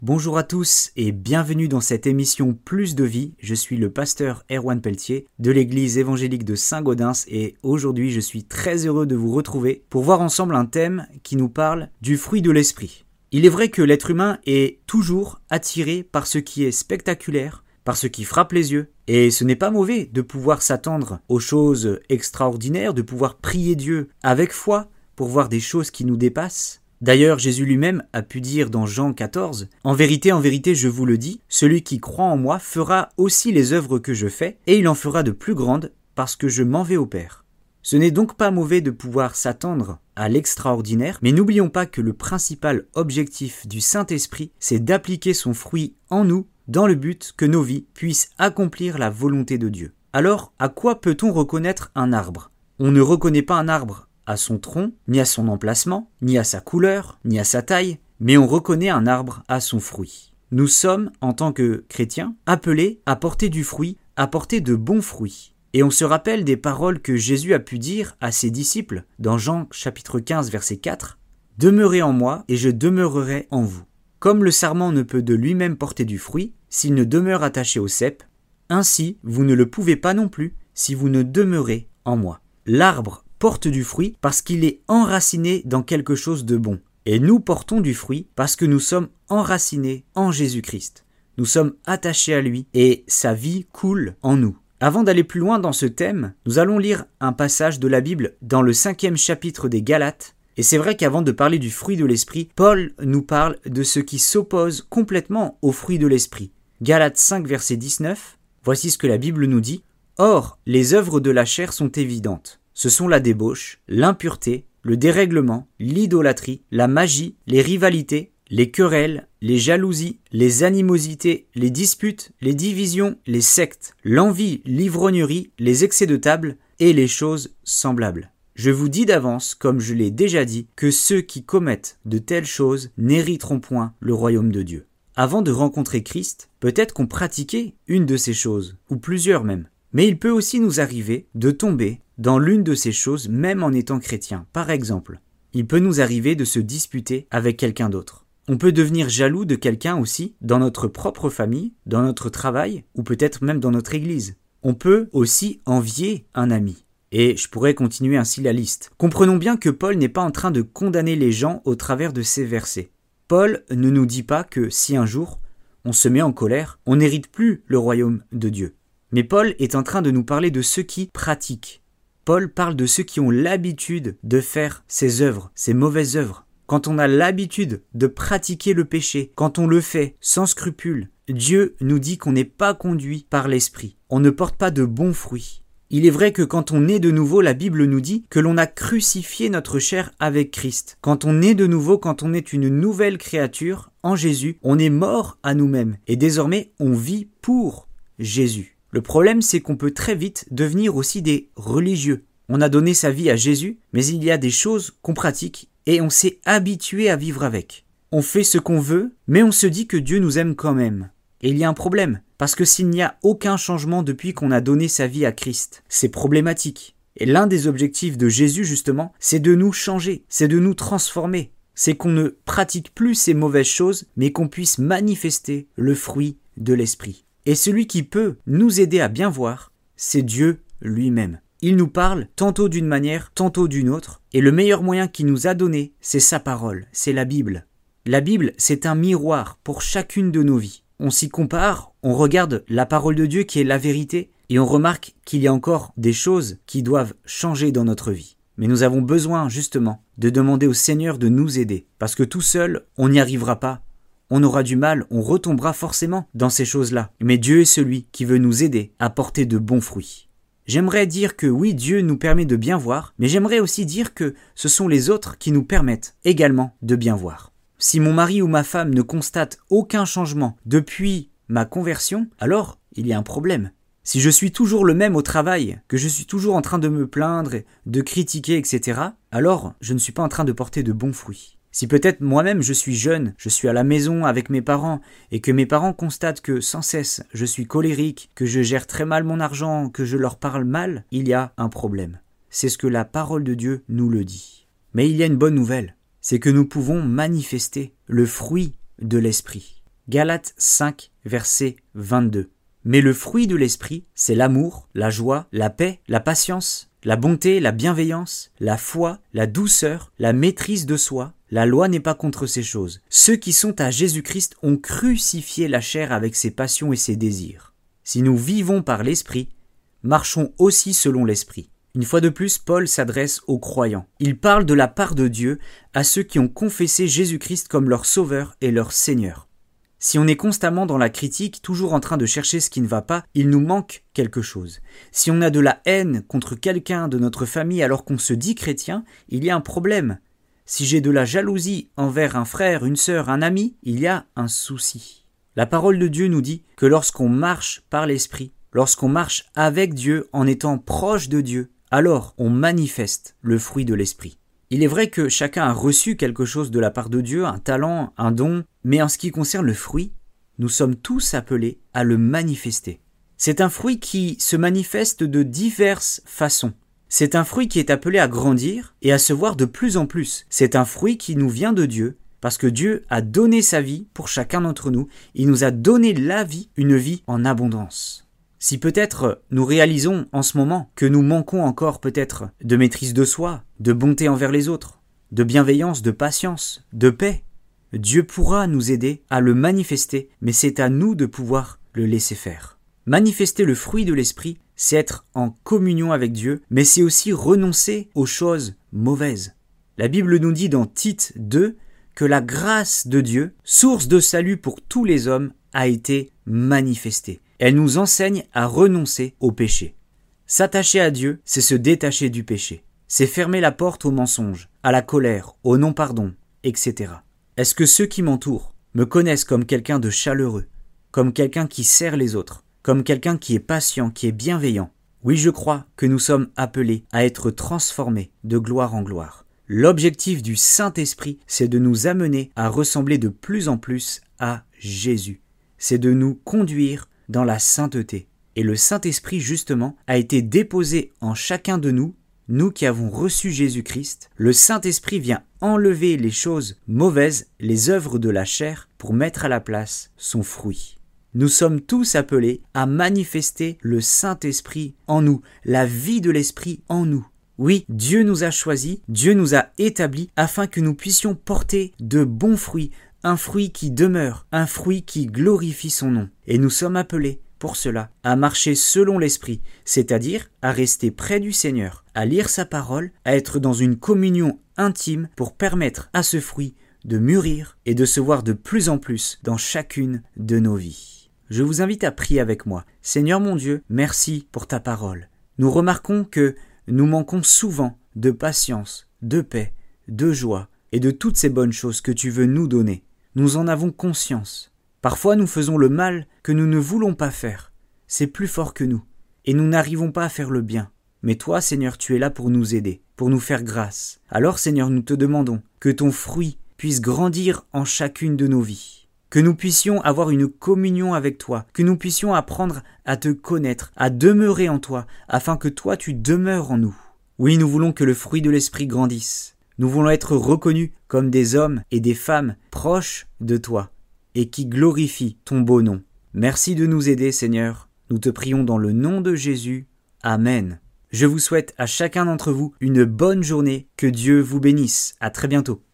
Bonjour à tous et bienvenue dans cette émission Plus de vie. Je suis le pasteur Erwan Pelletier de l'église évangélique de Saint-Gaudens et aujourd'hui je suis très heureux de vous retrouver pour voir ensemble un thème qui nous parle du fruit de l'esprit. Il est vrai que l'être humain est toujours attiré par ce qui est spectaculaire, par ce qui frappe les yeux. Et ce n'est pas mauvais de pouvoir s'attendre aux choses extraordinaires, de pouvoir prier Dieu avec foi pour voir des choses qui nous dépassent. D'ailleurs, Jésus lui-même a pu dire dans Jean 14 « En vérité, je vous le dis, celui qui croit en moi fera aussi les œuvres que je fais, et il en fera de plus grandes, parce que je m'en vais au Père. » Ce n'est donc pas mauvais de pouvoir s'attendre à l'extraordinaire, mais n'oublions pas que le principal objectif du Saint-Esprit, c'est d'appliquer son fruit en nous, dans le but que nos vies puissent accomplir la volonté de Dieu. Alors, à quoi peut-on reconnaître un arbre ? On ne reconnaît pas un arbre à son tronc, ni à son emplacement, ni à sa couleur, ni à sa taille, mais on reconnaît un arbre à son fruit. Nous sommes, en tant que chrétiens, appelés à porter du fruit, à porter de bons fruits. Et on se rappelle des paroles que Jésus a pu dire à ses disciples dans Jean chapitre 15 verset 4 « Demeurez en moi et je demeurerai en vous. Comme le sarment ne peut de lui-même porter du fruit, s'il ne demeure attaché au cep, ainsi vous ne le pouvez pas non plus si vous ne demeurez en moi. » L'arbre porte du fruit parce qu'il est enraciné dans quelque chose de bon. Et nous portons du fruit parce que nous sommes enracinés en Jésus-Christ. Nous sommes attachés à lui et sa vie coule en nous. Avant d'aller plus loin dans ce thème, nous allons lire un passage de la Bible dans le 5e chapitre des Galates. Et c'est vrai qu'avant de parler du fruit de l'esprit, Paul nous parle de ce qui s'oppose complètement au fruit de l'esprit. Galates 5 verset 19, voici ce que la Bible nous dit. « Or, les œuvres de la chair sont évidentes. Ce sont la débauche, l'impureté, le dérèglement, l'idolâtrie, la magie, les rivalités, les querelles, les jalousies, les animosités, les disputes, les divisions, les sectes, l'envie, l'ivrognerie, les excès de table et les choses semblables. Je vous dis d'avance, comme je l'ai déjà dit, que ceux qui commettent de telles choses n'hériteront point le royaume de Dieu. » Avant de rencontrer Christ, peut-être qu'on pratiquait une de ces choses, ou plusieurs même. Mais il peut aussi nous arriver de tomber dans l'une de ces choses même en étant chrétien. Par exemple, il peut nous arriver de se disputer avec quelqu'un d'autre. On peut devenir jaloux de quelqu'un aussi dans notre propre famille, dans notre travail ou peut-être même dans notre église. On peut aussi envier un ami. Et je pourrais continuer ainsi la liste. Comprenons bien que Paul n'est pas en train de condamner les gens au travers de ces versets. Paul ne nous dit pas que si un jour on se met en colère, on n'hérite plus le royaume de Dieu. Mais Paul est en train de nous parler de ceux qui pratiquent. Paul parle de ceux qui ont l'habitude de faire ces œuvres, ces mauvaises œuvres. Quand on a l'habitude de pratiquer le péché, quand on le fait sans scrupule, Dieu nous dit qu'on n'est pas conduit par l'esprit. On ne porte pas de bons fruits. Il est vrai que quand on est de nouveau, la Bible nous dit que l'on a crucifié notre chair avec Christ. Quand on est de nouveau, quand on est une nouvelle créature en Jésus, on est mort à nous-mêmes et désormais on vit pour Jésus. Le problème, c'est qu'on peut très vite devenir aussi des religieux. On a donné sa vie à Jésus, mais il y a des choses qu'on pratique et on s'est habitué à vivre avec. On fait ce qu'on veut, mais on se dit que Dieu nous aime quand même. Et il y a un problème, parce que s'il n'y a aucun changement depuis qu'on a donné sa vie à Christ, c'est problématique. Et l'un des objectifs de Jésus, justement, c'est de nous changer, c'est de nous transformer. C'est qu'on ne pratique plus ces mauvaises choses, mais qu'on puisse manifester le fruit de l'esprit. Et celui qui peut nous aider à bien voir, c'est Dieu lui-même. Il nous parle tantôt d'une manière, tantôt d'une autre, et le meilleur moyen qu'il nous a donné, c'est sa parole, c'est la Bible. La Bible, c'est un miroir pour chacune de nos vies. On s'y compare, on regarde la parole de Dieu qui est la vérité, et on remarque qu'il y a encore des choses qui doivent changer dans notre vie. Mais nous avons besoin, justement, de demander au Seigneur de nous aider, parce que tout seul, on n'y arrivera pas. On aura du mal, on retombera forcément dans ces choses-là. Mais Dieu est celui qui veut nous aider à porter de bons fruits. J'aimerais dire que oui, Dieu nous permet de bien voir, mais j'aimerais aussi dire que ce sont les autres qui nous permettent également de bien voir. Si mon mari ou ma femme ne constate aucun changement depuis ma conversion, alors il y a un problème. Si je suis toujours le même au travail, que je suis toujours en train de me plaindre, de critiquer, etc., alors je ne suis pas en train de porter de bons fruits. Si peut-être moi-même je suis jeune, je suis à la maison avec mes parents et que mes parents constatent que sans cesse je suis colérique, que je gère très mal mon argent, que je leur parle mal, il y a un problème. C'est ce que la parole de Dieu nous le dit. Mais il y a une bonne nouvelle, c'est que nous pouvons manifester le fruit de l'esprit. Galates 5, verset 22. Mais le fruit de l'esprit, c'est l'amour, la joie, la paix, la patience, la bonté, la bienveillance, la foi, la douceur, la maîtrise de soi. La loi n'est pas contre ces choses. Ceux qui sont à Jésus-Christ ont crucifié la chair avec ses passions et ses désirs. Si nous vivons par l'esprit, marchons aussi selon l'esprit. Une fois de plus, Paul s'adresse aux croyants. Il parle de la part de Dieu à ceux qui ont confessé Jésus-Christ comme leur sauveur et leur Seigneur. Si on est constamment dans la critique, toujours en train de chercher ce qui ne va pas, il nous manque quelque chose. Si on a de la haine contre quelqu'un de notre famille alors qu'on se dit chrétien, il y a un problème. Si j'ai de la jalousie envers un frère, une sœur, un ami, il y a un souci. La parole de Dieu nous dit que lorsqu'on marche par l'esprit, lorsqu'on marche avec Dieu en étant proche de Dieu, alors on manifeste le fruit de l'esprit. Il est vrai que chacun a reçu quelque chose de la part de Dieu, un talent, un don, mais en ce qui concerne le fruit, nous sommes tous appelés à le manifester. C'est un fruit qui se manifeste de diverses façons. C'est un fruit qui est appelé à grandir et à se voir de plus en plus. C'est un fruit qui nous vient de Dieu, parce que Dieu a donné sa vie pour chacun d'entre nous. Il nous a donné la vie, une vie en abondance. Si peut-être nous réalisons en ce moment que nous manquons encore peut-être de maîtrise de soi, de bonté envers les autres, de bienveillance, de patience, de paix, Dieu pourra nous aider à le manifester, mais c'est à nous de pouvoir le laisser faire. Manifester le fruit de l'esprit, c'est être en communion avec Dieu, mais c'est aussi renoncer aux choses mauvaises. La Bible nous dit dans Tite 2 que la grâce de Dieu, source de salut pour tous les hommes, a été manifestée. Elle nous enseigne à renoncer au péché. S'attacher à Dieu, c'est se détacher du péché. C'est fermer la porte au mensonge, à la colère, au non-pardon, etc. Est-ce que ceux qui m'entourent me connaissent comme quelqu'un de chaleureux, comme quelqu'un qui sert les autres, comme quelqu'un qui est patient, qui est bienveillant? Oui, je crois que nous sommes appelés à être transformés de gloire en gloire. L'objectif du Saint-Esprit, c'est de nous amener à ressembler de plus en plus à Jésus. C'est de nous conduire dans la sainteté. Et le Saint-Esprit, justement, a été déposé en chacun de nous, nous qui avons reçu Jésus-Christ. Le Saint-Esprit vient enlever les choses mauvaises, les œuvres de la chair, pour mettre à la place son fruit. Nous sommes tous appelés à manifester le Saint-Esprit en nous, la vie de l'Esprit en nous. Oui, Dieu nous a choisis, Dieu nous a établis afin que nous puissions porter de bons fruits, un fruit qui demeure, un fruit qui glorifie son nom. Et nous sommes appelés, pour cela, à marcher selon l'Esprit, c'est-à-dire à rester près du Seigneur, à lire sa parole, à être dans une communion intime pour permettre à ce fruit de mûrir et de se voir de plus en plus dans chacune de nos vies. Je vous invite à prier avec moi. Seigneur mon Dieu, merci pour ta parole. Nous remarquons que nous manquons souvent de patience, de paix, de joie et de toutes ces bonnes choses que tu veux nous donner. Nous en avons conscience. Parfois nous faisons le mal que nous ne voulons pas faire. C'est plus fort que nous. Et nous n'arrivons pas à faire le bien. Mais toi, Seigneur, tu es là pour nous aider, pour nous faire grâce. Alors, Seigneur, nous te demandons que ton fruit puisse grandir en chacune de nos vies. Que nous puissions avoir une communion avec toi, que nous puissions apprendre à te connaître, à demeurer en toi, afin que toi tu demeures en nous. Oui, nous voulons que le fruit de l'esprit grandisse. Nous voulons être reconnus comme des hommes et des femmes proches de toi et qui glorifient ton beau nom. Merci de nous aider, Seigneur. Nous te prions dans le nom de Jésus. Amen. Je vous souhaite à chacun d'entre vous une bonne journée. Que Dieu vous bénisse. À très bientôt.